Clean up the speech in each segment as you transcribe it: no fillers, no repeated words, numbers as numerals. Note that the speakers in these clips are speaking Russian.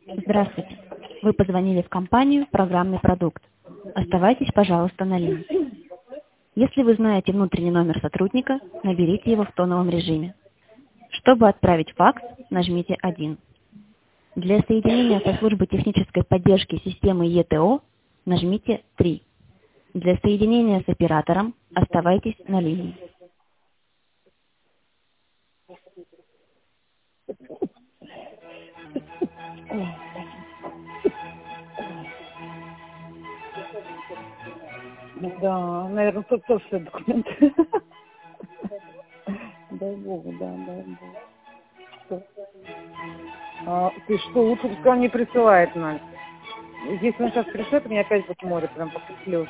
Здравствуйте. Вы позвонили в компанию «Программный продукт». Оставайтесь, пожалуйста, на линии. Если вы знаете внутренний номер сотрудника, наберите его в тоновом режиме. Чтобы отправить факс, нажмите 1. Для соединения со службой технической поддержки системы ЕТО нажмите 3. Для соединения с оператором оставайтесь на линии. Да, наверное, тут тоже все документы. Дай богу, да, дай богу. Что? Ты что, лучше пускай он не присылает, Надь. Если он сейчас пришлет, мне опять будет море прям покуплю.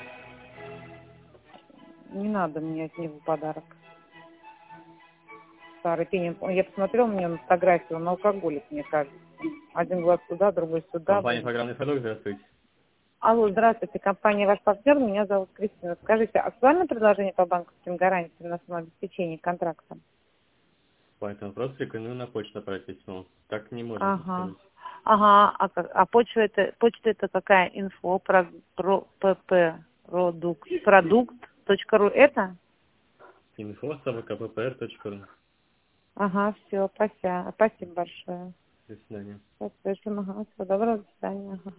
Не надо мне от него подарок. Старый пенин. Я посмотрела, у меня на фотографии, он алкоголик, мне кажется. Один глаз туда, другой сюда. Компания «Программный продукт», здравствуйте. Алло, здравствуйте, компания «Ваш партнер», меня зовут Кристина. Скажите, актуально предложение по банковским гарантиям на самообеспечение контракта? По этому вопросу рекомендую на почту отправить письмо. Так не можно Ага. сказать. Ага, почта это какая? Инфо про pp продукт.ру это? info@kppr.ru. Ага, все, спасибо большое. До свидания. Спасибо, ага, всего доброго, до свидания. Ага.